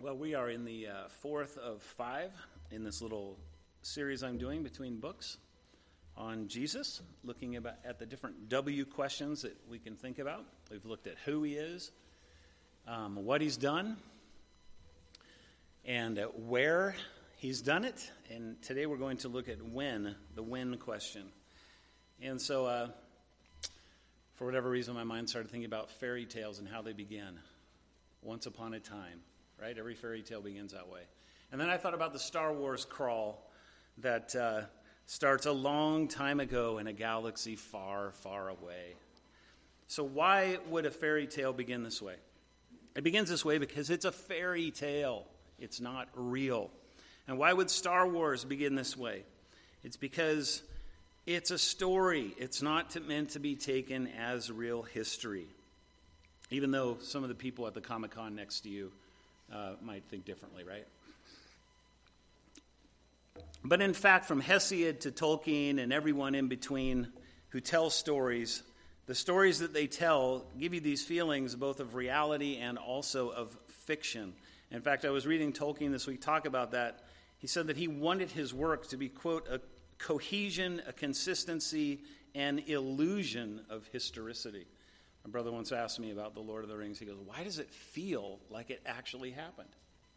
Well, we are in the fourth of 5 in this little series I'm doing between books on Jesus, looking at the different W questions that we can think about. We've looked at who he is, what he's done, and where he's done it. And today we're going to look at when, the when question. And so, for whatever reason, my mind started thinking about fairy tales and how they begin. Once upon a time, right? Every fairy tale begins that way. And then I thought about the Star Wars crawl that starts a long time ago in a galaxy far, far away. So why would a fairy tale begin this way? It begins this way because it's a fairy tale. It's not real. And why would Star Wars begin this way? It's because it's a story. It's not meant to be taken as real history. Even though some of the people at the Comic-Con next to you might think differently, right? But in fact, from Hesiod to Tolkien and everyone in between who tells stories, the stories that they tell give you these feelings both of reality and also of fiction. In fact, I was reading Tolkien this week talk about that. He said that he wanted his work to be, quote, a cohesion, a consistency, an illusion of historicity. My brother once asked me about The Lord of the Rings. He goes, why does it feel like it actually happened?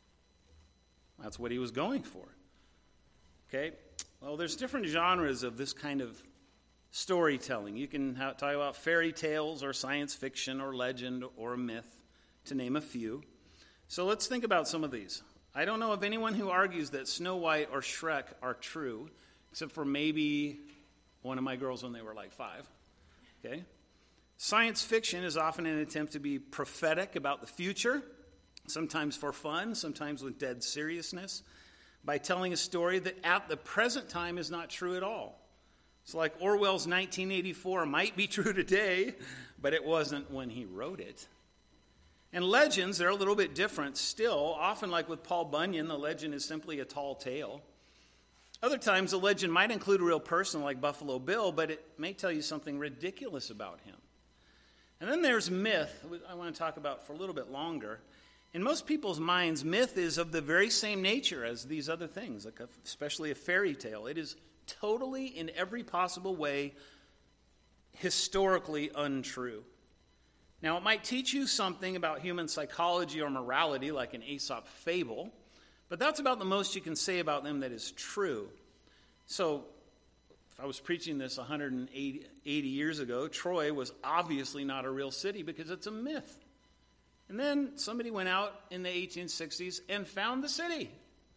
That's what he was going for. Okay? Well, there's different genres of this kind of storytelling. You can talk about fairy tales or science fiction or legend or a myth, to name a few. So let's think about some of these. I don't know of anyone who argues that Snow White or Shrek are true, except for maybe one of my girls when they were like 5. Okay? Science fiction is often an attempt to be prophetic about the future, sometimes for fun, sometimes with dead seriousness, by telling a story that at the present time is not true at all. It's like Orwell's 1984 might be true today, but it wasn't when he wrote it. And legends, they're a little bit different still. Often, like with Paul Bunyan, the legend is simply a tall tale. Other times, the legend might include a real person like Buffalo Bill, but it may tell you something ridiculous about him. And then there's myth, I want to talk about for a little bit longer. In most people's minds, myth is of the very same nature as these other things, like especially a fairy tale. It is totally, in every possible way, historically untrue. Now, it might teach you something about human psychology or morality, like an Aesop fable, but that's about the most you can say about them that is true. So, if I was preaching this 180 years ago, Troy was obviously not a real city because it's a myth. And then somebody went out in the 1860s and found the city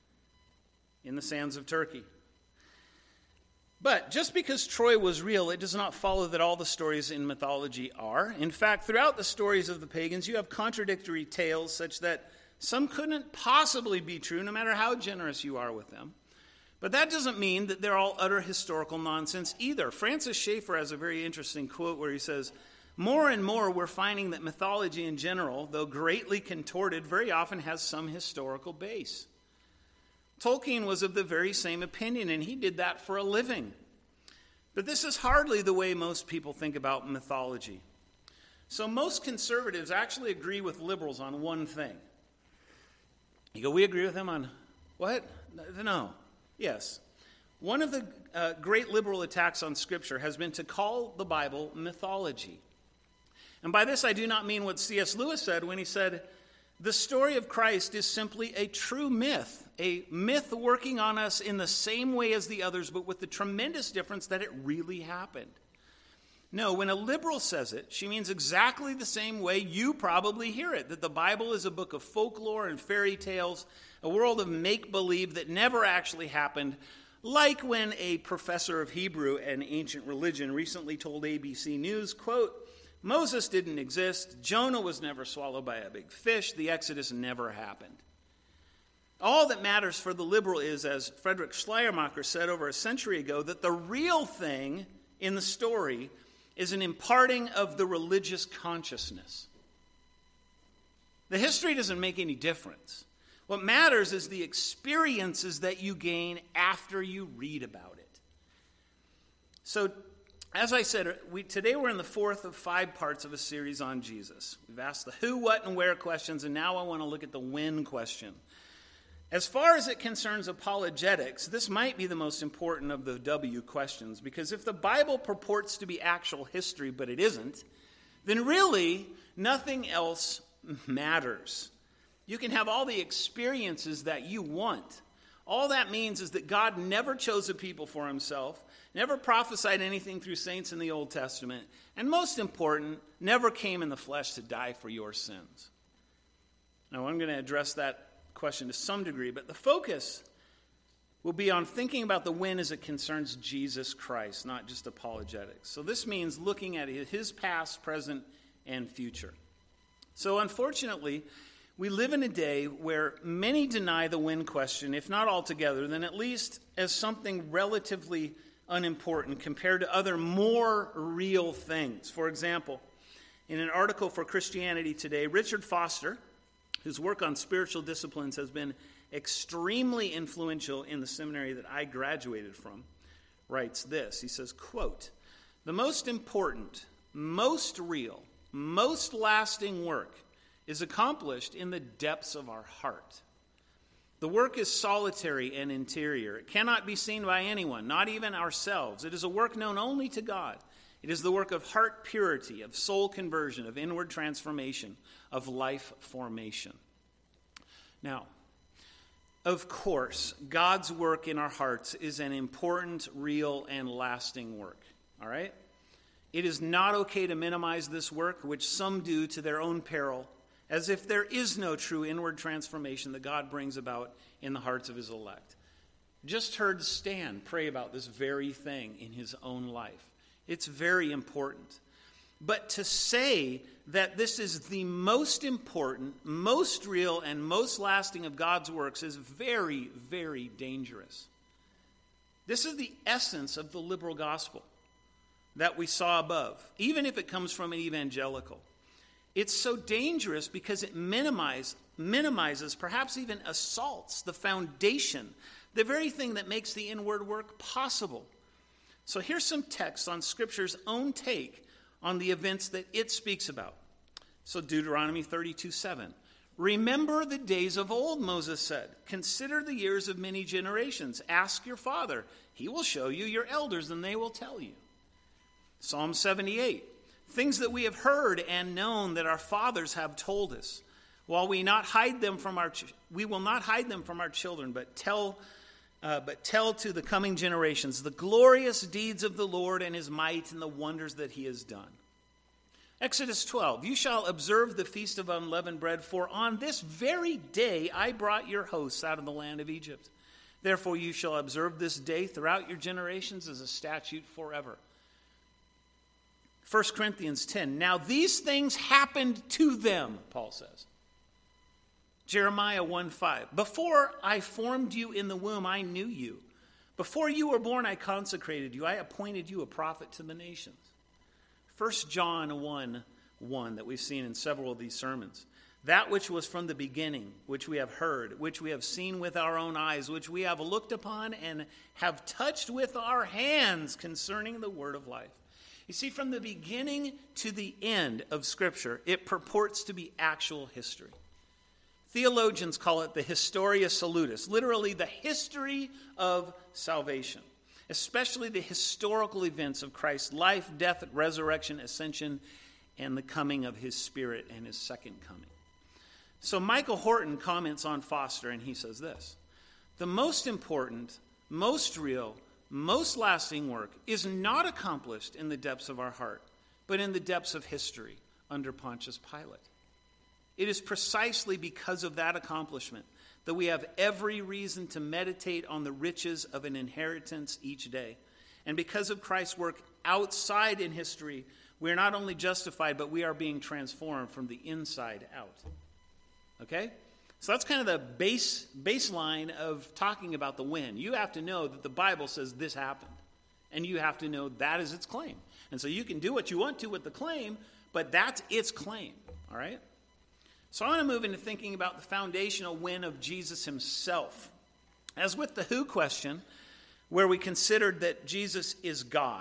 in the sands of Turkey. But just because Troy was real, it does not follow that all the stories in mythology are. In fact, throughout the stories of the pagans, you have contradictory tales such that some couldn't possibly be true, no matter how generous you are with them. But that doesn't mean that they're all utter historical nonsense either. Francis Schaeffer has a very interesting quote where he says, more and more we're finding that mythology in general, though greatly contorted, very often has some historical base. Tolkien was of the very same opinion, and he did that for a living. But this is hardly the way most people think about mythology. So most conservatives actually agree with liberals on one thing. You go, we agree with them on what? No. Yes. One of the great liberal attacks on Scripture has been to call the Bible mythology. And by this I do not mean what C.S. Lewis said when he said, the story of Christ is simply a true myth, a myth working on us in the same way as the others, but with the tremendous difference that it really happened. No, when a liberal says it, she means exactly the same way you probably hear it, that the Bible is a book of folklore and fairy tales, a world of make-believe that never actually happened, like when a professor of Hebrew and ancient religion recently told ABC News, quote, Moses didn't exist, Jonah was never swallowed by a big fish, the Exodus never happened. All that matters for the liberal is, as Friedrich Schleiermacher said over a century ago, that the real thing in the story is an imparting of the religious consciousness. The history doesn't make any difference. What matters is the experiences that you gain after you read about it. So as I said, today we're in the fourth of 5 parts of a series on Jesus. We've asked the who, what, and where questions, and now I want to look at the when question. As far as it concerns apologetics, this might be the most important of the W questions, because if the Bible purports to be actual history, but it isn't, then really nothing else matters. You can have all the experiences that you want. All that means is that God never chose a people for himself, never prophesied anything through saints in the Old Testament, and most important, never came in the flesh to die for your sins. Now, I'm going to address that question to some degree, but the focus will be on thinking about the when as it concerns Jesus Christ, not just apologetics. So this means looking at his past, present, and future. So unfortunately, we live in a day where many deny the when question, if not altogether, then at least as something relatively unimportant compared to other more real things. For example, in an article for Christianity Today, Richard Foster, whose work on spiritual disciplines has been extremely influential in the seminary that I graduated from, writes this. He says, quote, "The most important, most real, most lasting work is accomplished in the depths of our heart. The work is solitary and interior. It cannot be seen by anyone, not even ourselves. It is a work known only to God. It is the work of heart purity, of soul conversion, of inward transformation, of life formation." Now, of course, God's work in our hearts is an important, real, and lasting work. All right? It is not okay to minimize this work, which some do to their own peril, as if there is no true inward transformation that God brings about in the hearts of his elect. Just heard Stan pray about this very thing in his own life. It's very important. But to say that this is the most important, most real, and most lasting of God's works is very, very dangerous. This is the essence of the liberal gospel that we saw above, even if it comes from an evangelical. It's so dangerous because it minimizes, perhaps even assaults, the foundation, the very thing that makes the inward work possible. So here's some text on Scripture's own take on the events that it speaks about. So Deuteronomy 32:7. "Remember the days of old," Moses said. "Consider the years of many generations. Ask your father. He will show you, your elders, and they will tell you." Psalm 78. "Things that we have heard and known that our fathers have told us. While we will not hide them from our children, but tell to the coming generations the glorious deeds of the Lord and his might and the wonders that he has done." Exodus 12, "You shall observe the feast of unleavened bread, for on this very day I brought your hosts out of the land of Egypt. Therefore you shall observe this day throughout your generations as a statute forever." 1 Corinthians 10, "Now these things happened to them," Paul says. Jeremiah 1:5, "Before I formed you in the womb, I knew you. Before you were born, I consecrated you. I appointed you a prophet to the nations." 1 John 1:1 that we've seen in several of these sermons. "That which was from the beginning, which we have heard, which we have seen with our own eyes, which we have looked upon and have touched with our hands concerning the word of life." You see, from the beginning to the end of Scripture, it purports to be actual history. Theologians call it the Historia Salutis, literally the history of salvation, especially the historical events of Christ's life, death, resurrection, ascension, and the coming of his Spirit and his second coming. So Michael Horton comments on Foster, and he says this: "The most important, most real, most lasting work is not accomplished in the depths of our heart, but in the depths of history under Pontius Pilate. It is precisely because of that accomplishment that we have every reason to meditate on the riches of an inheritance each day. And because of Christ's work outside in history, we are not only justified, but we are being transformed from the inside out." Okay? So that's kind of the baseline of talking about the when. You have to know that the Bible says this happened. And you have to know that is its claim. And so you can do what you want to with the claim, but that's its claim. All right? So I want to move into thinking about the foundational when of Jesus himself. As with the who question, where we considered that Jesus is God,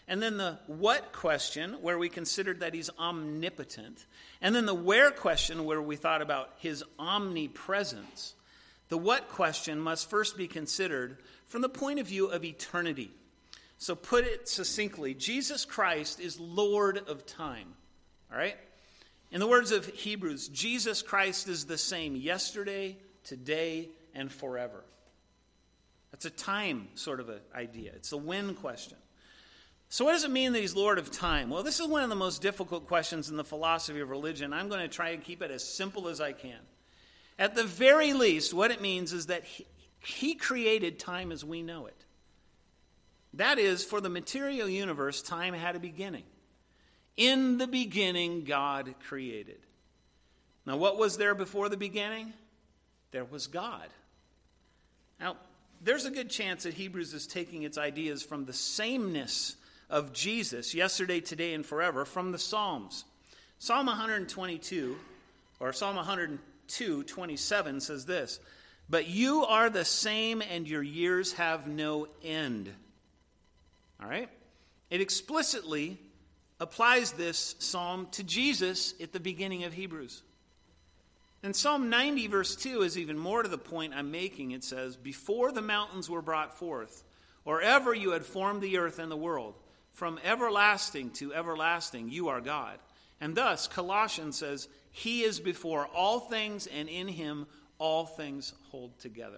And then the what question, where we considered that he's omnipotent. And then the where question, where we thought about his omnipresence. The what question must first be considered from the point of view of eternity. So put it succinctly, Jesus Christ is Lord of time. All right? In the words of Hebrews, Jesus Christ is the same yesterday, today, and forever. That's a time sort of an idea. It's a when question. So what does it mean that he's Lord of time? Well, this is one of the most difficult questions in the philosophy of religion. I'm going to try and keep it as simple as I can. At the very least, what it means is that he created time as we know it. That is, for the material universe, time had a beginning. In the beginning, God created. Now, what was there before the beginning? There was God. Now, there's a good chance that Hebrews is taking its ideas from the sameness of Jesus, yesterday, today, and forever, from the Psalms. Psalm 122, or Psalm 102:27 says this, "But you are the same, and your years have no end." All right? It explicitly applies this psalm to Jesus at the beginning of Hebrews. And Psalm 90 verse 2 is even more to the point I'm making. It says, "Before the mountains were brought forth, or ever you had formed the earth and the world, from everlasting to everlasting you are God." And thus, Colossians says, "He is before all things, and in him all things hold together."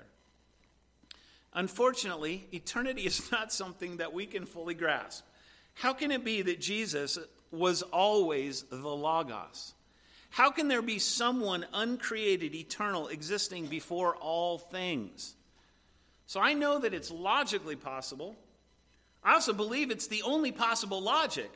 Unfortunately, eternity is not something that we can fully grasp. How can it be that Jesus was always the Logos? How can there be someone uncreated, eternal, existing before all things? So I know that it's logically possible. I also believe it's the only possible logic.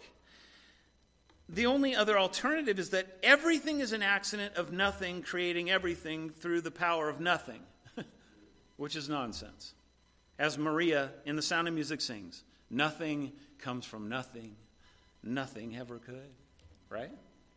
The only other alternative is that everything is an accident of nothing creating everything through the power of nothing, which is nonsense. As Maria in The Sound of Music sings, "Nothing comes from nothing, nothing ever could." Right?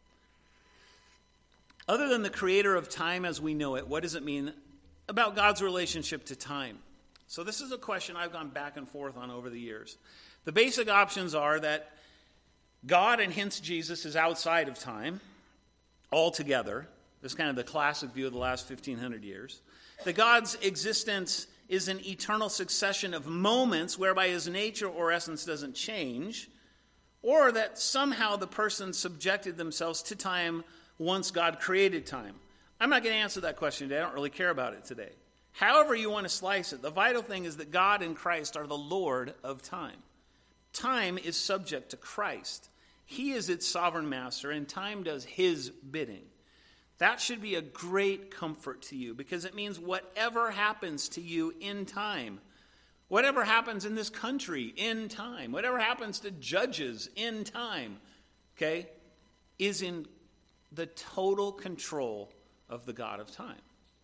Other than the creator of time as we know it, what does it mean about God's relationship to time? So this is a question I've gone back and forth on over the years. The basic options are that God, and hence Jesus, is outside of time altogether. This is kind of the classic view of the last 1,500 years. That God's existence is an eternal succession of moments whereby his nature or essence doesn't change, or that somehow the person subjected themselves to time once God created time. I'm not going to answer that question today. I don't really care about it today. However you want to slice it, the vital thing is that God and Christ are the Lord of time. Time is subject to Christ. He is its sovereign master, and time does his bidding. That should be a great comfort to you, because it means whatever happens to you in time, whatever happens in this country in time, whatever happens to judges in time, okay, is in the total control of the God of time.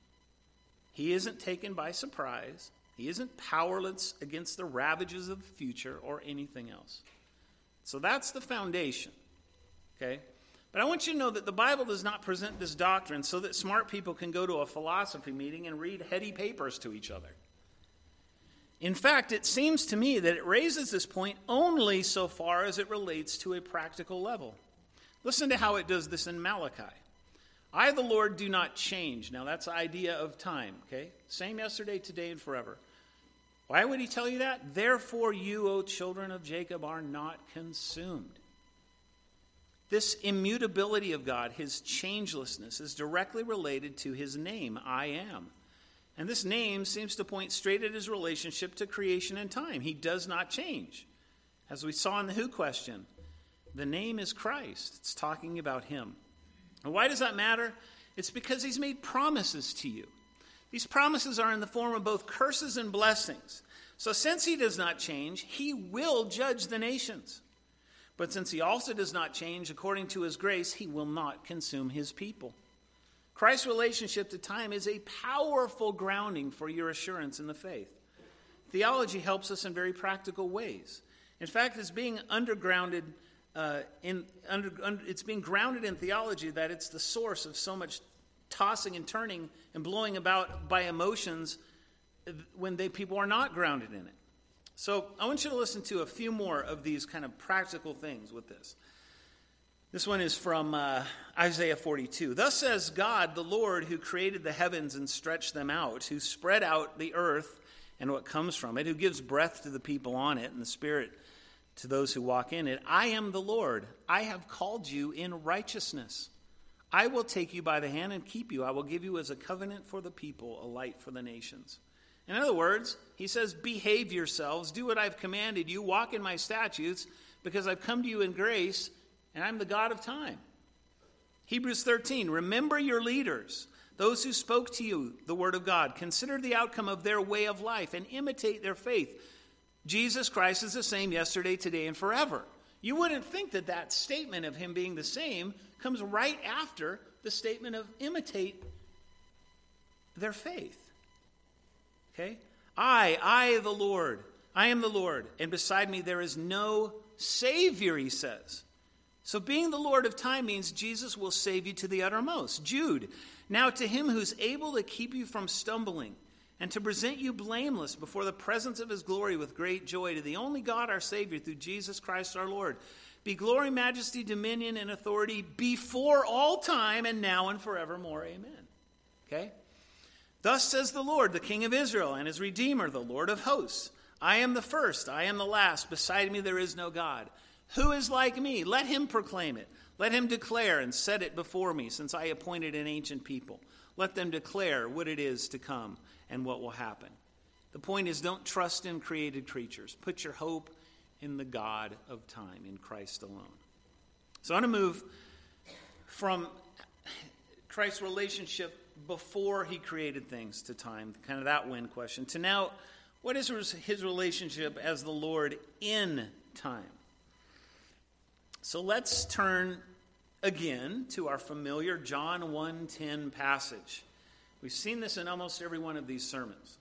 He isn't taken by surprise. He isn't powerless against the ravages of the future or anything else. So that's the foundation, okay? But I want you to know that the Bible does not present this doctrine so that smart people can go to a philosophy meeting and read heady papers to each other. In fact, it seems to me that it raises this point only so far as it relates to a practical level. Listen to how it does this in Malachi. "I, the Lord, do not change." Now, that's the idea of time, okay? Same yesterday, today, and forever. Why would he tell you that? "Therefore you, O children of Jacob, are not consumed." This immutability of God, his changelessness, is directly related to his name, I am. And this name seems to point straight at his relationship to creation and time. He does not change. As we saw in the who question, the name is Christ. It's talking about him. And why does that matter? It's because he's made promises to you. These promises are in the form of both curses and blessings. So since he does not change, he will judge the nations. But since he also does not change, according to his grace, he will not consume his people. Christ's relationship to time is a powerful grounding for your assurance in the faith. Theology helps us in very practical ways. In fact, it's being undergrounded it's being grounded in theology that it's the source of so much tossing and turning and blowing about by emotions when people are not grounded in it. So I want you to listen to a few more of these kind of practical things with this. This one is from Isaiah 42. Thus says God, the Lord, who created the heavens and stretched them out, who spread out the earth and what comes from it, who gives breath to the people on it and the spirit to those who walk in it. I am the Lord. I have called you in righteousness. I will take you by the hand and keep you. I will give you as a covenant for the people, a light for the nations. In other words, he says, behave yourselves, do what I've commanded you, walk in my statutes, because I've come to you in grace, and I'm the God of time. Hebrews 13, remember your leaders, those who spoke to you the word of God. Consider the outcome of their way of life and imitate their faith. Jesus Christ is the same yesterday, today, and forever. You wouldn't think that that statement of him being the same comes right after the statement of imitate their faith. Okay? I, the Lord, I am the Lord, and beside me there is no Savior, he says. So being the Lord of time means Jesus will save you to the uttermost. Jude, now to him who's able to keep you from stumbling and to present you blameless before the presence of his glory with great joy, to the only God our Savior through Jesus Christ our Lord, be glory, majesty, dominion, and authority before all time and now and forevermore. Amen. Okay? Thus says the Lord, the King of Israel and his Redeemer, the Lord of hosts. I am the first, I am the last. Beside me there is no God. Who is like me? Let him proclaim it. Let him declare and set it before me, since I appointed an ancient people. Let them declare what it is to come and what will happen. The point is, don't trust in created creatures. Put your hope in the God of time, in Christ alone. So I want to move from Christ's relationship before he created things to time, kind of that when question, to now, what is his relationship as the Lord in time? So let's turn again to our familiar John 1:10 passage. We've seen this in almost every one of these sermons.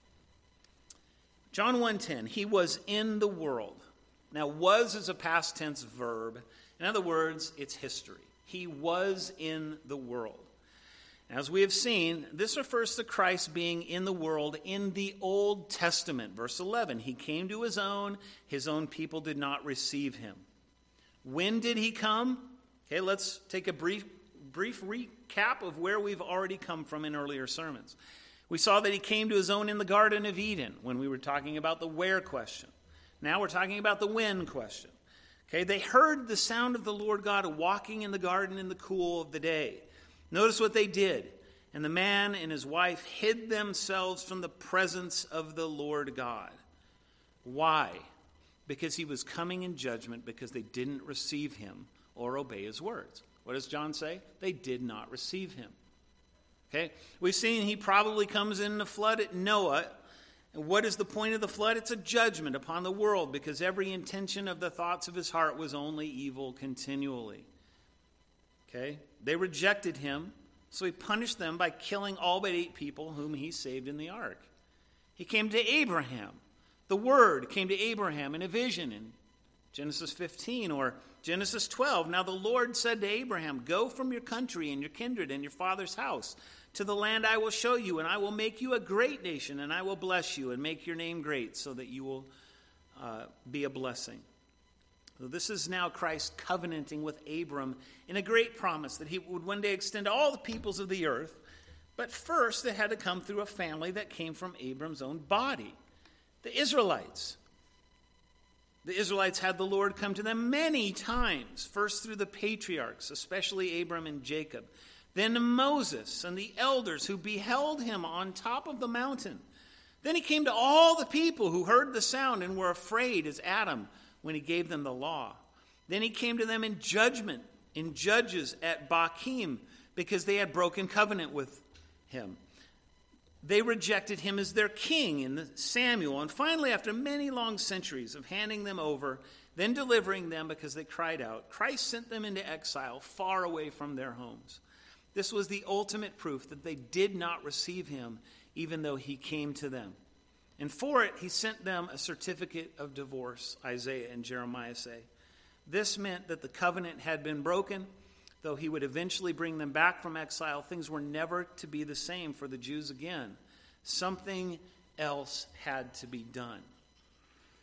John 1:10, he was in the world. Now, was is a past tense verb. In other words, it's history. He was in the world. As we have seen, this refers to Christ being in the world in the Old Testament. Verse 11, he came to his own people did not receive him. When did he come? Okay, let's take a brief recap of where we've already come from in earlier sermons. We saw that he came to his own in the Garden of Eden when we were talking about the where question. Now we're talking about the when question. Okay, they heard the sound of the Lord God walking in the garden in the cool of the day. Notice what they did. And the man and his wife hid themselves from the presence of the Lord God. Why? Because he was coming in judgment because they didn't receive him or obey his words. What does John say? They did not receive him. Okay? We've seen he probably comes in the flood at Noah. And what is the point of the flood? It's a judgment upon the world because every intention of the thoughts of his heart was only evil continually. Okay? They rejected him, so he punished them by killing all but 8 people whom he saved in the ark. He came to Abraham. The word came to Abraham in a vision in Genesis 15 or Genesis 12. Now the Lord said to Abraham, go from your country and your kindred and your father's house to the land I will show you, and I will make you a great nation, and I will bless you and make your name great so that you will be a blessing. So this is now Christ covenanting with Abram in a great promise that he would one day extend to all the peoples of the earth. But first, it had to come through a family that came from Abram's own body, the Israelites. The Israelites had the Lord come to them many times, first through the patriarchs, especially Abram and Jacob, then Moses and the elders who beheld him on top of the mountain. Then he came to all the people who heard the sound and were afraid as Adam when he gave them the law. Then he came to them in judgment, in Judges at Bochim, because they had broken covenant with him. They rejected him as their king in Samuel. And finally, after many long centuries of handing them over, then delivering them because they cried out, Christ sent them into exile far away from their homes. This was the ultimate proof that they did not receive him, even though he came to them. And for it, he sent them a certificate of divorce, Isaiah and Jeremiah say. This meant that the covenant had been broken. Though he would eventually bring them back from exile, things were never to be the same for the Jews again. Something else had to be done.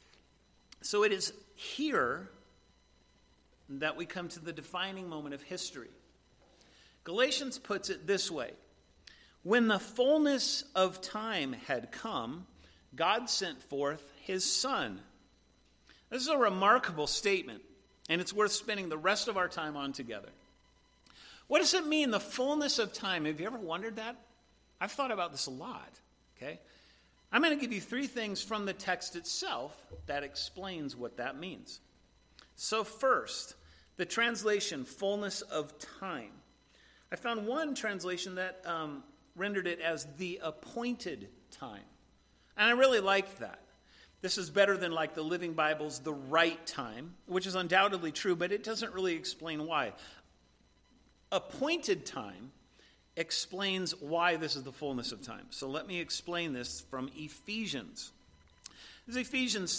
So it is here that we come to the defining moment of history. Galatians puts it this way: when the fullness of time had come, God sent forth his Son. This is a remarkable statement, and it's worth spending the rest of our time on together. What does it mean, the fullness of time? Have you ever wondered that? I've thought about this a lot, okay? I'm going to give you 3 things from the text itself that explains what that means. So first, the translation, fullness of time. I found one translation that rendered it as the appointed time. And I really liked that. This is better than like the Living Bible's the right time, which is undoubtedly true, but it doesn't really explain why. Appointed time explains why this is the fullness of time. So let me explain this from Ephesians. This is Ephesians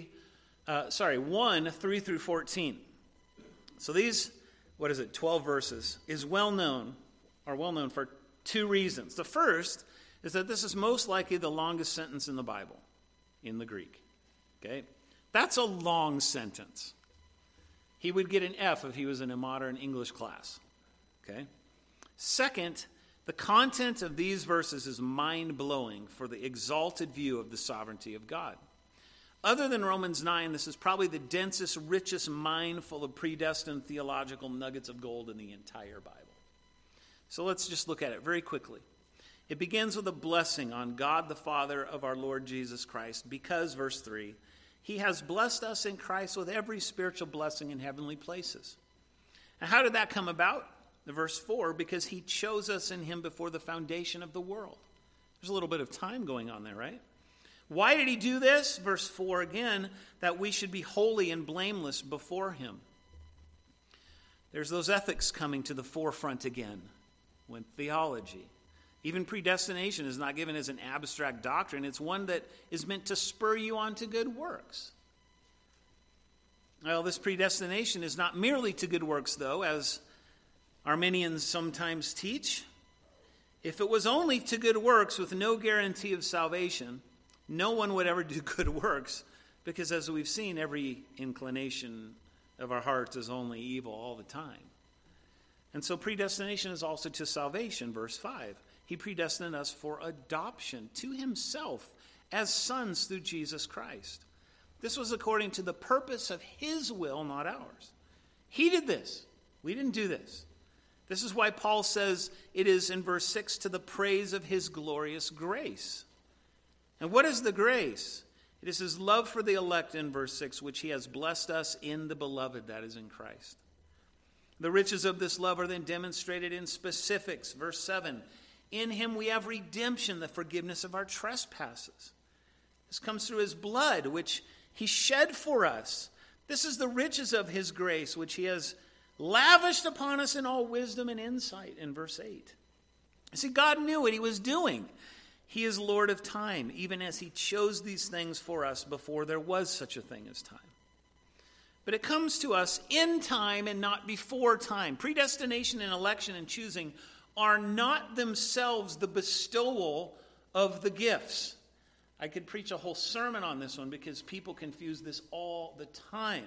1, 3 through 14. So these, 12 verses, is well known for 2 reasons. The first is that this is most likely the longest sentence in the Bible, in the Greek. Okay? That's a long sentence. He would get an F if he was in a modern English class. Okay? Second, the content of these verses is mind-blowing for the exalted view of the sovereignty of God. Other than Romans 9, this is probably the densest, richest mine full of predestined theological nuggets of gold in the entire Bible. So let's just look at it very quickly. It begins with a blessing on God the Father of our Lord Jesus Christ, because, verse 3, he has blessed us in Christ with every spiritual blessing in heavenly places. And how did that come about? Verse 4, because he chose us in him before the foundation of the world. There's a little bit of time going on there, right? Why did he do this? Verse 4 again, that we should be holy and blameless before him. There's those ethics coming to the forefront again when theology. Even predestination is not given as an abstract doctrine. It's one that is meant to spur you on to good works. Well, this predestination is not merely to good works, though, as Arminians sometimes teach. If it was only to good works with no guarantee of salvation, no one would ever do good works, because as we've seen, every inclination of our hearts is only evil all the time. And so predestination is also to salvation, verse 5. He predestined us for adoption to himself as sons through Jesus Christ. This was according to the purpose of his will, not ours. He did this. We didn't do this. This is why Paul says it is in verse 6 to the praise of his glorious grace. And what is the grace? It is his love for the elect in verse 6, which he has blessed us in the beloved, that is in Christ. The riches of this love are then demonstrated in specifics. Verse 7, in him we have redemption, the forgiveness of our trespasses. This comes through his blood, which he shed for us. This is the riches of his grace, which he has lavished upon us in all wisdom and insight, in verse 8. You see, God knew what he was doing. He is Lord of time, even as he chose these things for us before there was such a thing as time. But it comes to us in time and not before time. Predestination and election and choosing are not themselves the bestowal of the gifts. I could preach a whole sermon on this one because people confuse this all the time.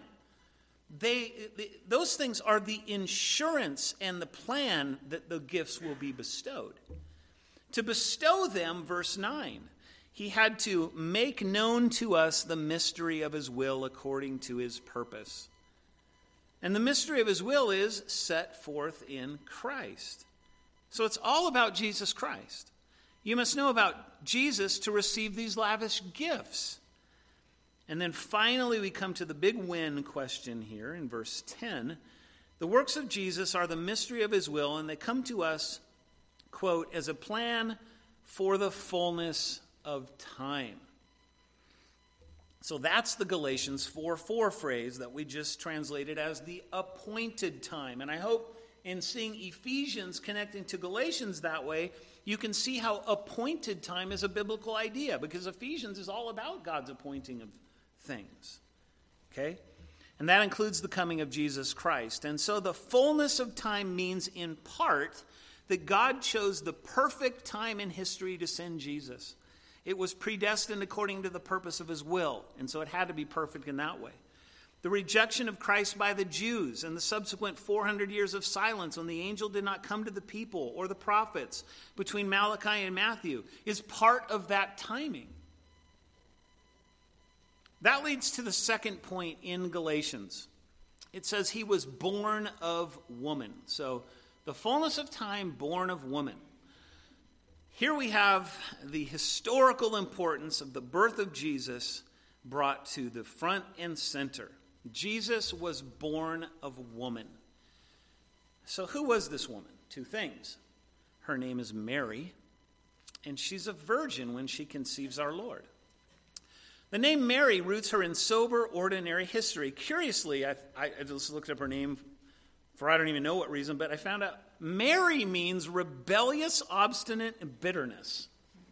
Those things are the insurance and the plan that the gifts will be bestowed. To bestow them, verse 9, he had to make known to us the mystery of his will according to his purpose. And the mystery of his will is set forth in Christ. So it's all about Jesus Christ. You must know about Jesus to receive these lavish gifts. And then finally we come to the big win question here in verse 10. The works of Jesus are the mystery of his will, and they come to us, quote, as a plan for the fullness of time. So that's the Galatians 4:4 phrase that we just translated as the appointed time. And I hope in seeing Ephesians connecting to Galatians that way, you can see how appointed time is a biblical idea, because Ephesians is all about God's appointing of things. Okay? And that includes the coming of Jesus Christ. And so the fullness of time means in part that God chose the perfect time in history to send Jesus. It was predestined according to the purpose of his will, and so it had to be perfect in that way. The rejection of Christ by the Jews and the subsequent 400 years of silence when the angel did not come to the people or the prophets between Malachi and Matthew is part of that timing. That leads to the second point in Galatians. It says he was born of woman. So the fullness of time, born of woman. Here we have the historical importance of the birth of Jesus brought to the front and center. Jesus was born of woman. So who was this woman? Two things. Her name is Mary, and she's a virgin when she conceives our Lord. The name Mary roots her in sober, ordinary history. Curiously, I just looked up her name for I don't even know what reason, but I found out Mary means rebellious, obstinate, and bitterness.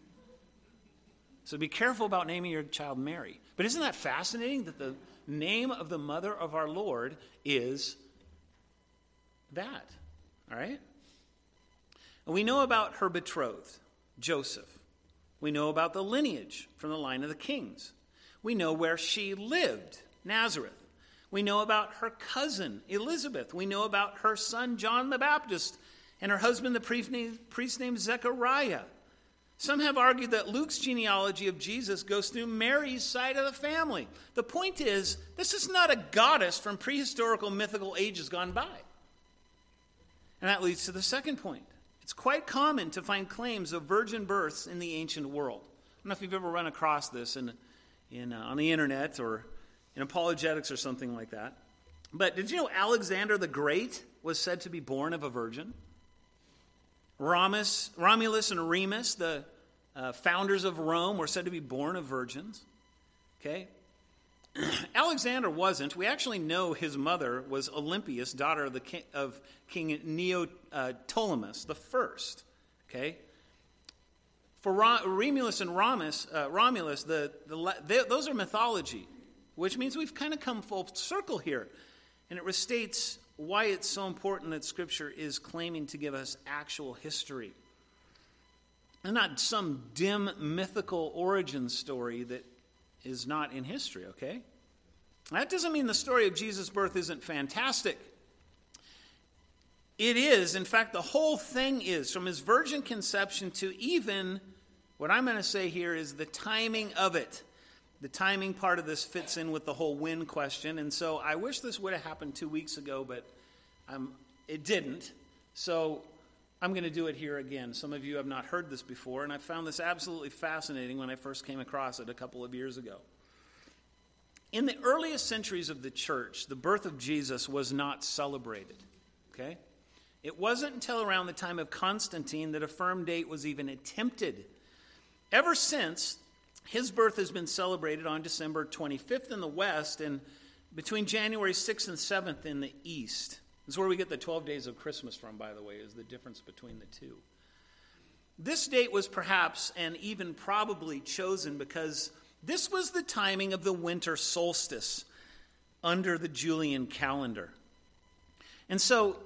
So be careful about naming your child Mary. But isn't that fascinating that the name of the mother of our Lord is that? All right? And we know about her betrothed, Joseph. We know about the lineage from the line of the kings. We know where she lived, Nazareth. We know about her cousin, Elizabeth. We know about her son, John the Baptist, and her husband, the priest named Zechariah. Some have argued that Luke's genealogy of Jesus goes through Mary's side of the family. The point is, this is not a goddess from prehistorical mythical ages gone by. And that leads to the second point. It's quite common to find claims of virgin births in the ancient world. I don't know if you've ever run across this on the internet or in apologetics or something like that. But did you know Alexander the Great was said to be born of a virgin? Romulus and Remus, the founders of Rome, were said to be born of virgins. Okay? Alexander wasn't. We actually know his mother was Olympias, daughter of King Neoptolemus the First. Okay? For Romulus and Romulus, those are mythology, which means we've kind of come full circle here. And it restates why it's so important that Scripture is claiming to give us actual history. And not some dim mythical origin story that is not in history, okay? That doesn't mean the story of Jesus' birth isn't fantastic. It is. In fact, the whole thing is, from his virgin conception to even, what I'm going to say here is the timing of it. The timing part of this fits in with the whole when question. And so I wish this would have happened 2 weeks ago, but it didn't. So I'm going to do it here again. Some of you have not heard this before, and I found this absolutely fascinating when I first came across it a couple of years ago. In the earliest centuries of the church, the birth of Jesus was not celebrated. Okay? It wasn't until around the time of Constantine that a firm date was even attempted. Ever since, his birth has been celebrated on December 25th in the West and between January 6th and 7th in the East. This is where we get the 12 days of Christmas from, by the way, is the difference between the two. This date was perhaps and even probably chosen because this was the timing of the winter solstice under the Julian calendar. And so,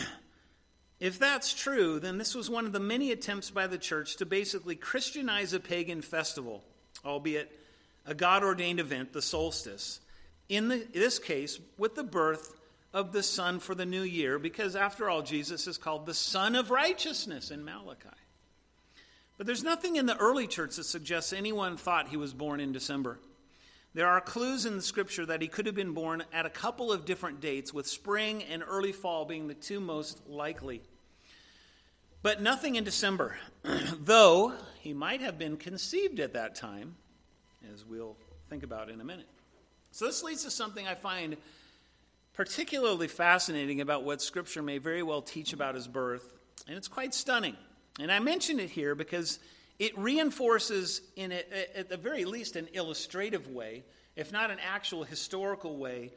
if that's true, then this was one of the many attempts by the church to basically Christianize a pagan festival, albeit a God-ordained event, the solstice. In this case, with the birth of the Son for the new year, because after all, Jesus is called the Son of Righteousness in Malachi. But there's nothing in the early church that suggests anyone thought he was born in December. There are clues in the Scripture that he could have been born at a couple of different dates, with spring and early fall being the two most likely. But nothing in December, though he might have been conceived at that time, as we'll think about in a minute. So this leads to something I find particularly fascinating about what Scripture may very well teach about his birth, and it's quite stunning. And I mention it here because it reinforces, at the very least, an illustrative way, if not an actual historical way,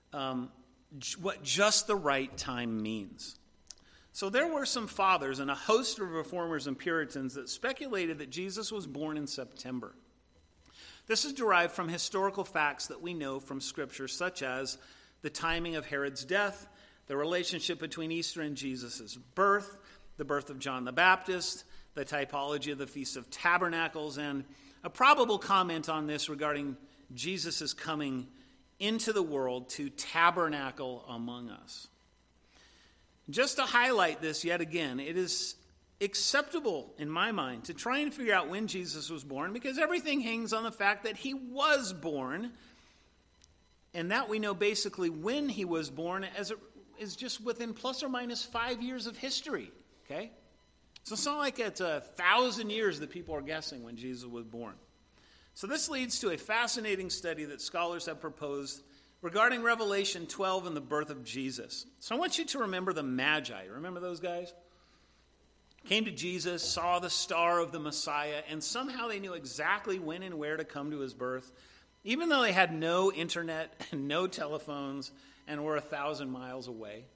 what just the right time means. So there were some fathers and a host of reformers and Puritans that speculated that Jesus was born in September. This is derived from historical facts that we know from Scripture, such as the timing of Herod's death, the relationship between Easter and Jesus' birth, the birth of John the Baptist, the typology of the Feast of Tabernacles, and a probable comment on this regarding Jesus' coming into the world to tabernacle among us. Just to highlight this yet again, it is acceptable in my mind to try and figure out when Jesus was born, because everything hangs on the fact that he was born, and that we know basically when he was born, as it is just within plus or minus 5 years of history. Okay? So it's not like it's 1,000 years that people are guessing when Jesus was born. So this leads to a fascinating study that scholars have proposed regarding Revelation 12 and the birth of Jesus. So I want you to remember the Magi. Remember those guys? Came to Jesus, saw the star of the Messiah, and somehow they knew exactly when and where to come to his birth, even though they had no internet and no telephones and were 1,000 miles away.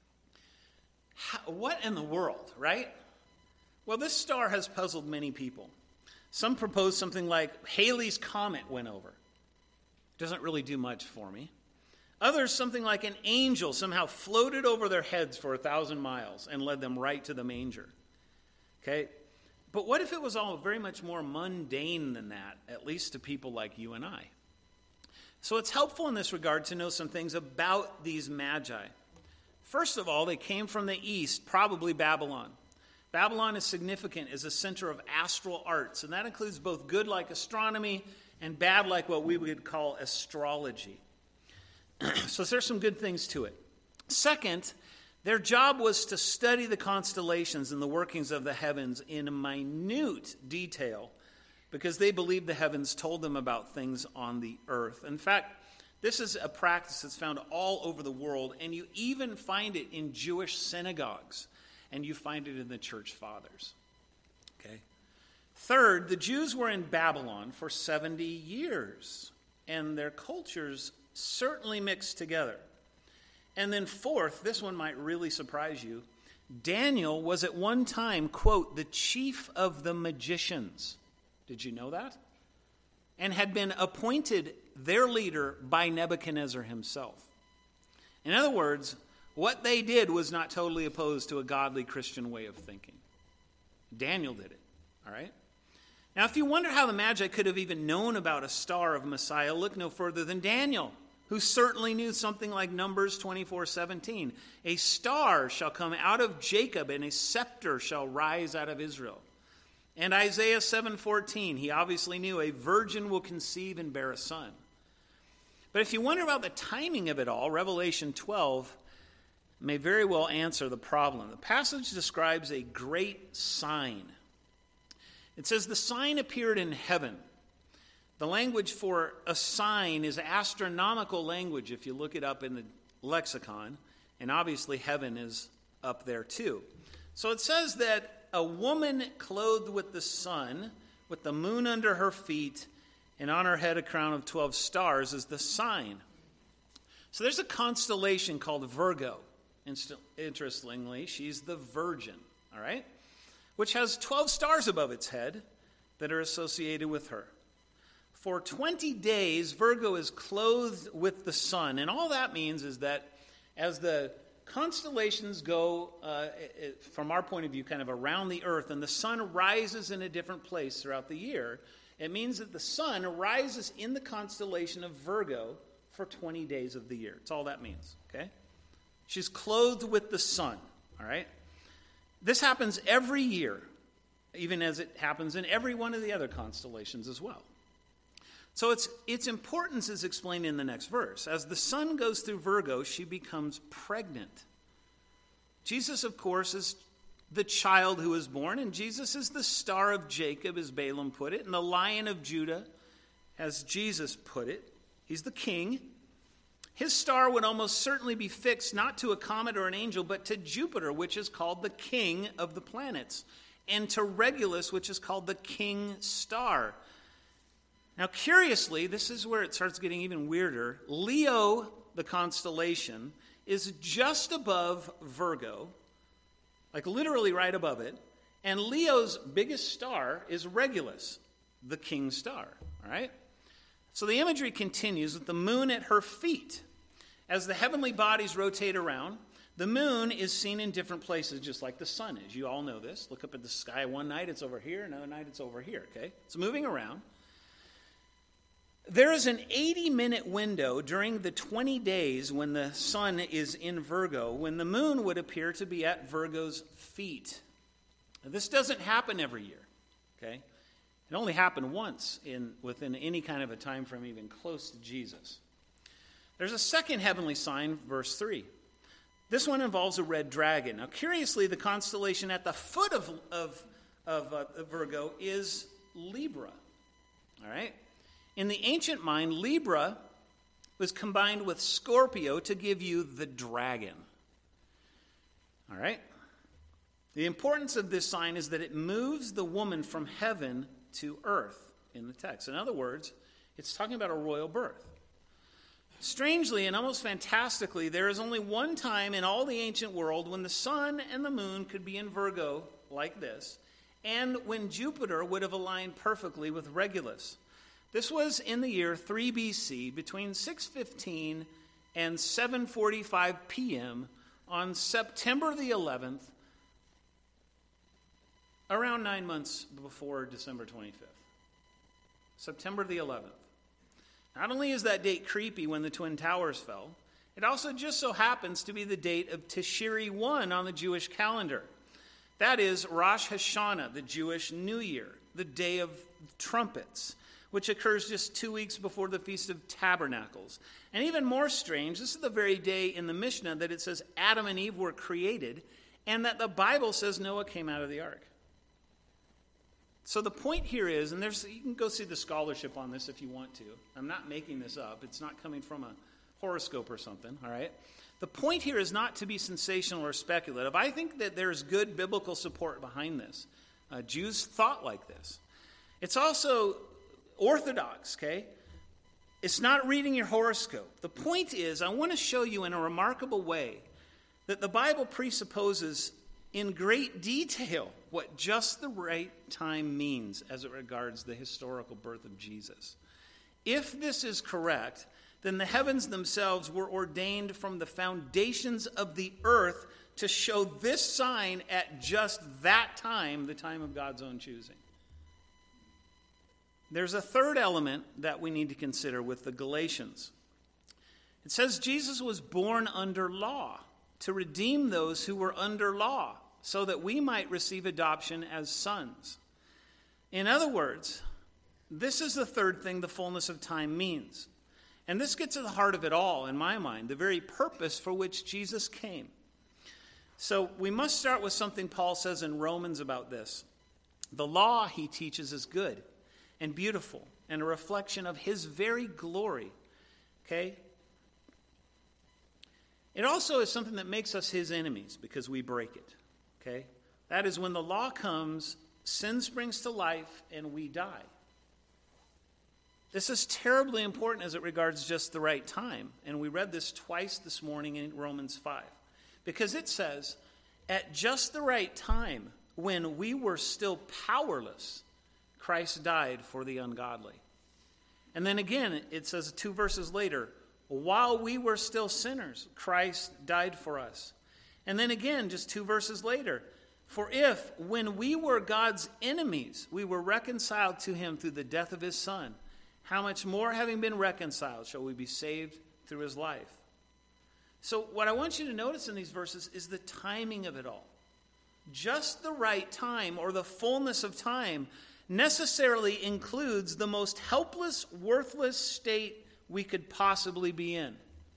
What in the world, right? Well, this star has puzzled many people. Some propose something like Halley's Comet went over. Doesn't really do much for me. Others, something like an angel somehow floated over their heads for 1,000 miles and led them right to the manger. Okay? But what if it was all very much more mundane than that, at least to people like you and I? So it's helpful in this regard to know some things about these Magi. First of all, they came from the east, probably Babylon. Babylon is significant as a center of astral arts, and that includes both good like astronomy and bad like what we would call astrology. So there's some good things to it. Second, their job was to study the constellations and the workings of the heavens in minute detail, because they believed the heavens told them about things on the earth. In fact, this is a practice that's found all over the world, and you even find it in Jewish synagogues, and you find it in the church fathers. Okay. Third, the Jews were in Babylon for 70 years, and their cultures certainly mixed together. And then fourth, this one might really surprise you, Daniel was at one time, quote, the chief of the magicians. Did you know that? And had been appointed their leader by Nebuchadnezzar himself. In other words, what they did was not totally opposed to a godly Christian way of thinking. Daniel did it, all right? Now, if you wonder how the Magi could have even known about a star of Messiah, look no further than Daniel, who certainly knew something like Numbers 24:17. A star shall come out of Jacob, and a scepter shall rise out of Israel. And Isaiah 7:14, he obviously knew a virgin will conceive and bear a son. But if you wonder about the timing of it all, Revelation 12 may very well answer the problem. The passage describes a great sign. It says, the sign appeared in heaven. The language for a sign is astronomical language if you look it up in the lexicon, and obviously heaven is up there too. So it says that a woman clothed with the sun, with the moon under her feet, and on her head a crown of 12 stars is the sign. So there's a constellation called Virgo. Interestingly, she's the Virgin, all right? Which has 12 stars above its head that are associated with her. For 20 days, Virgo is clothed with the sun. And all that means is that as the constellations go, from our point of view, kind of around the earth, and the sun rises in a different place throughout the year, it means that the sun rises in the constellation of Virgo for 20 days of the year. That's all that means, okay? She's clothed with the sun, all right? This happens every year, even as it happens in every one of the other constellations as well. So its importance is explained in the next verse. As the sun goes through Virgo, she becomes pregnant. Jesus, of course, is the child who is born, and Jesus is the star of Jacob, as Balaam put it, and the Lion of Judah, as Jesus put it. He's the king. His star would almost certainly be fixed not to a comet or an angel, but to Jupiter, which is called the king of the planets, and to Regulus, which is called the king star. Now, curiously, this is where it starts getting even weirder. Leo, the constellation, is just above Virgo, like literally right above it, and Leo's biggest star is Regulus, the king star, all right? So the imagery continues with the moon at her feet. As the heavenly bodies rotate around, The moon is seen in different places, just like the sun is. You all know this. Look up at the sky one night, it's over here. Another night, it's over here, okay? It's moving around. There is an 80-minute window during the 20 days when the sun is in Virgo, when the moon would appear to be at Virgo's feet. Now, this doesn't happen every year, okay? It only happened once within any kind of a time frame even close to Jesus. There's a second heavenly sign, verse 3. This one involves a red dragon. Now, curiously, the constellation at the foot of Virgo is Libra, all right? In the ancient mind, Libra was combined with Scorpio to give you the dragon. All right? The importance of this sign is that it moves the woman from heaven to earth in the text. In other words, it's talking about a royal birth. Strangely and almost fantastically, there is only one time in all the ancient world when the sun and the moon could be in Virgo like this, and when Jupiter would have aligned perfectly with Regulus. This was in the year 3 BC, between 6:15 and 7:45 p.m. on September the 11th, around 9 months before December 25th. September the 11th. Not only is that date creepy when the Twin Towers fell, it also just so happens to be the date of Tishri 1 on the Jewish calendar. That is Rosh Hashanah, the Jewish New Year, the Day of Trumpets, which occurs just 2 weeks before the Feast of Tabernacles. And even more strange, this is the very day in the Mishnah that it says Adam and Eve were created, and that the Bible says Noah came out of the ark. So the point here is, and you can go see the scholarship on this if you want to. I'm not making this up. It's not coming from a horoscope or something, all right? The point here is not to be sensational or speculative. I think that there's good biblical support behind this. Jews thought like this. It's also orthodox, okay? It's not reading your horoscope. The point is, I want to show you in a remarkable way that the Bible presupposes in great detail what just the right time means as it regards the historical birth of Jesus. If this is correct, then the heavens themselves were ordained from the foundations of the earth to show this sign at just that time, the time of God's own choosing. There's a third element that we need to consider with the Galatians. It says Jesus was born under law to redeem those who were under law, so that we might receive adoption as sons. In other words, this is the third thing the fullness of time means. And this gets at the heart of it all, in my mind, the very purpose for which Jesus came. So we must start with something Paul says in Romans about this. The law, he teaches, is good and beautiful and a reflection of his very glory. Okay? It also is something that makes us his enemies because we break it. Okay? That is, when the law comes, sin springs to life and we die. This is terribly important as it regards just the right time. And we read this twice this morning in Romans 5. Because it says, at just the right time, when we were still powerless, Christ died for the ungodly. And then again, it says 2 verses later, while we were still sinners, Christ died for us. And then again, just 2 verses later, for if, when we were God's enemies, we were reconciled to him through the death of his Son, how much more, having been reconciled, shall we be saved through his life? So what I want you to notice in these verses is the timing of it all. Just the right time, or the fullness of time, necessarily includes the most helpless, worthless state we could possibly be in.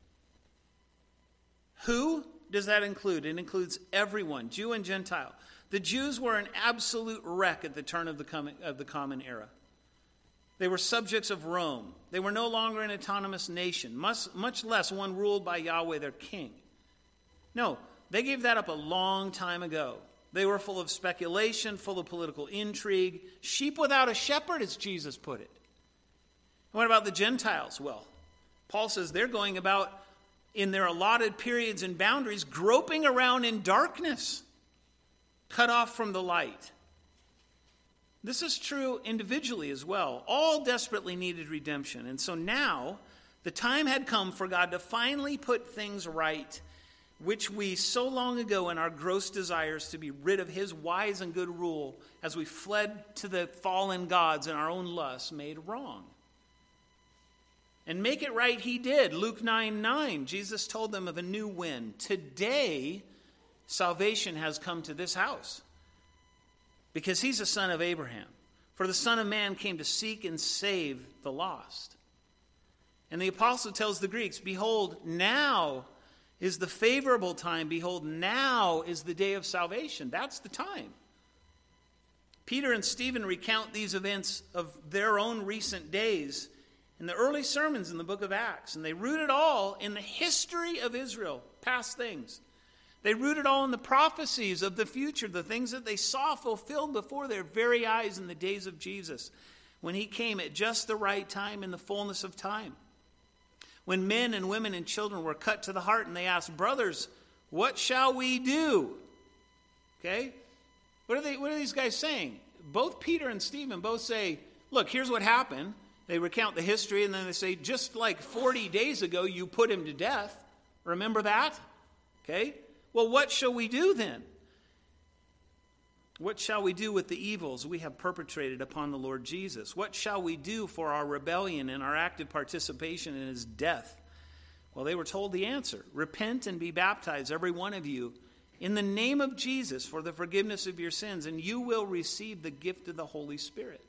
Who does that include? It includes everyone, Jew and Gentile. The Jews were an absolute wreck at the turn of the Common Era. They were subjects of Rome. They were no longer an autonomous nation, much less one ruled by Yahweh, their king. No, they gave that up a long time ago. They were full of speculation, full of political intrigue. Sheep without a shepherd, as Jesus put it. What about the Gentiles? Well, Paul says they're going about in their allotted periods and boundaries, groping around in darkness, cut off from the light. This is true individually as well. All desperately needed redemption. And so now, the time had come for God to finally put things right which we so long ago in our gross desires to be rid of his wise and good rule as we fled to the fallen gods in our own lusts made wrong. And make it right he did. Luke 9:9, Jesus told them of a new wind. Today, salvation has come to this house because he's a son of Abraham. For the Son of Man came to seek and save the lost. And the apostle tells the Greeks, behold, now is the favorable time. Behold, now is the day of salvation. That's the time. Peter and Stephen recount these events of their own recent days in the early sermons in the book of Acts. And they root it all in the history of Israel, past things. They root it all in the prophecies of the future, the things that they saw fulfilled before their very eyes in the days of Jesus, when he came at just the right time in the fullness of time. When men and women and children were cut to the heart and they asked, brothers, what shall we do? Okay? What are these guys saying? Both Peter and Stephen both say, look, here's what happened. They recount the history and then they say, just like 40 days ago you put him to death. Remember that? Okay? Well, what shall we do then? What shall we do with the evils we have perpetrated upon the Lord Jesus? What shall we do for our rebellion and our active participation in his death? Well, they were told the answer. Repent and be baptized, every one of you, in the name of Jesus for the forgiveness of your sins, and you will receive the gift of the Holy Spirit.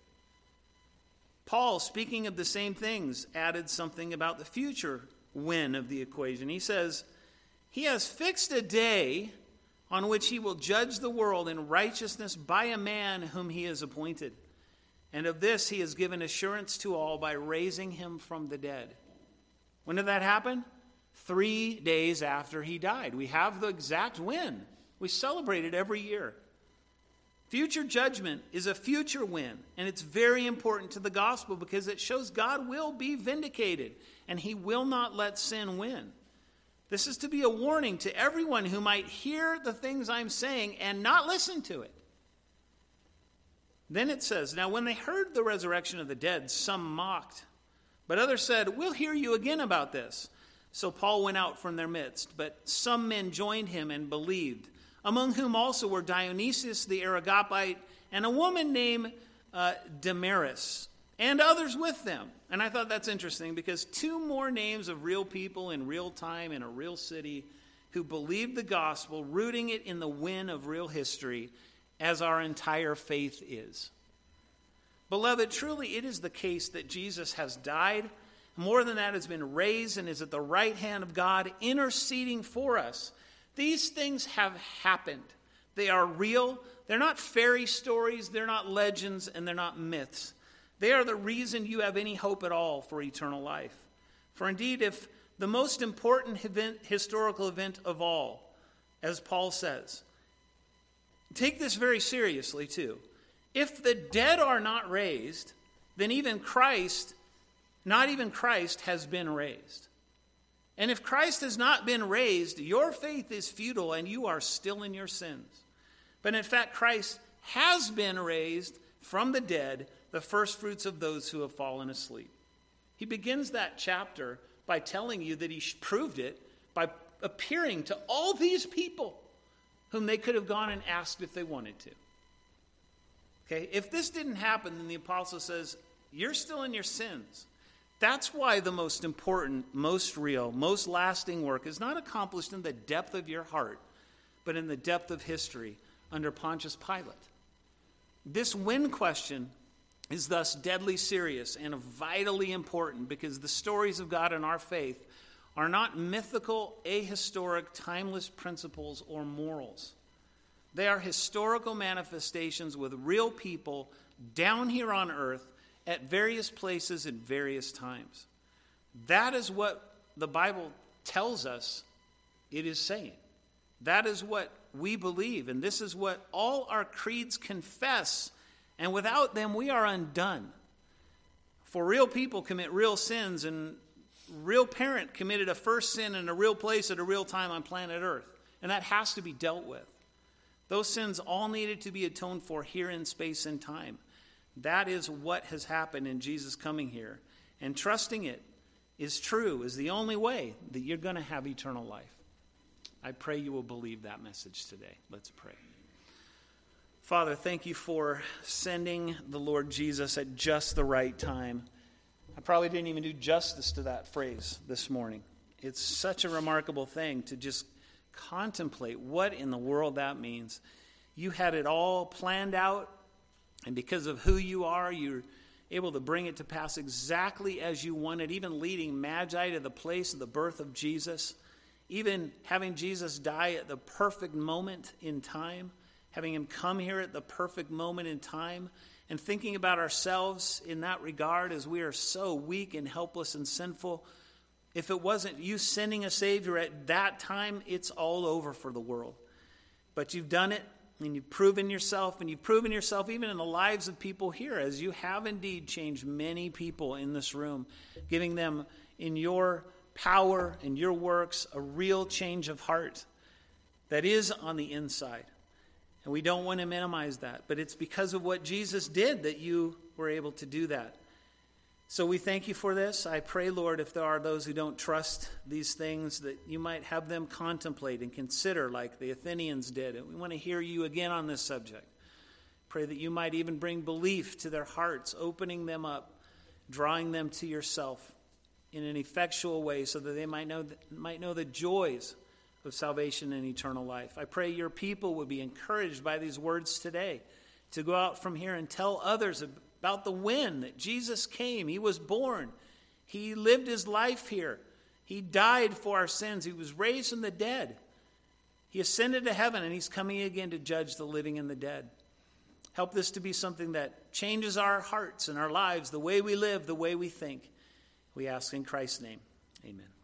Paul, speaking of the same things, added something about the future win of the equation. He says, he has fixed a day on which he will judge the world in righteousness by a man whom he has appointed. And of this he has given assurance to all by raising him from the dead. When did that happen? 3 days after he died. We have the exact win. We celebrate it every year. Future judgment is a future win, and it's very important to the gospel because it shows God will be vindicated, and he will not let sin win. This is to be a warning to everyone who might hear the things I'm saying and not listen to it. Then it says, now when they heard the resurrection of the dead, some mocked. But others said, we'll hear you again about this. So Paul went out from their midst. But some men joined him and believed, among whom also were Dionysius the Areopagite and a woman named Damaris, and others with them. And I thought that's interesting because 2 more names of real people in real time in a real city who believed the gospel, rooting it in the win of real history, as our entire faith is. Beloved, truly it is the case that Jesus has died. More than that, has been raised and is at the right hand of God, interceding for us. These things have happened. They are real. They're not fairy stories. They're not legends, and they're not myths. They are the reason you have any hope at all for eternal life. For indeed, if the most important historical event of all, as Paul says, take this very seriously too. If the dead are not raised, then not even Christ has been raised. And if Christ has not been raised, your faith is futile and you are still in your sins. But in fact, Christ has been raised from the dead, the first fruits of those who have fallen asleep. He begins that chapter by telling you that he proved it by appearing to all these people whom they could have gone and asked if they wanted to. Okay, if this didn't happen, then the apostle says, you're still in your sins. That's why the most important, most real, most lasting work is not accomplished in the depth of your heart, but in the depth of history under Pontius Pilate. This when question is thus deadly serious and vitally important because the stories of God in our faith are not mythical, ahistoric, timeless principles or morals. They are historical manifestations with real people down here on earth at various places at various times. That is what the Bible tells us it is saying. That is what we believe, and this is what all our creeds confess, and without them we are undone. For real people commit real sins, and real parent committed a first sin in a real place at a real time on planet Earth, and that has to be dealt with. Those sins all needed to be atoned for here in space and time. That is what has happened in Jesus coming here. And trusting it is true, is the only way that you're going to have eternal life. I pray you will believe that message today. Let's pray. Father, thank you for sending the Lord Jesus at just the right time. I probably didn't even do justice to that phrase this morning. It's such a remarkable thing to just contemplate what in the world that means. You had it all planned out, and because of who you are, you're able to bring it to pass exactly as you wanted, even leading Magi to the place of the birth of Jesus, even having Jesus die at the perfect moment in time, having him come here at the perfect moment in time, and thinking about ourselves in that regard as we are so weak and helpless and sinful. If it wasn't you sending a Savior at that time, it's all over for the world. But you've done it, and you've proven yourself even in the lives of people here, as you have indeed changed many people in this room, giving them in your power and your works a real change of heart that is on the inside. And we don't want to minimize that, but it's because of what Jesus did that you were able to do that. So we thank you for this. I pray, Lord, if there are those who don't trust these things, that you might have them contemplate and consider like the Athenians did. And we want to hear you again on this subject. Pray that you might even bring belief to their hearts, opening them up, drawing them to yourself in an effectual way so that they might know the joys of salvation and eternal life. I pray your people would be encouraged by these words today to go out from here and tell others about the when that Jesus came. He was born. He lived his life here. He died for our sins. He was raised from the dead. He ascended to heaven, and he's coming again to judge the living and the dead. Help this to be something that changes our hearts and our lives, the way we live, the way we think. We ask in Christ's name. Amen.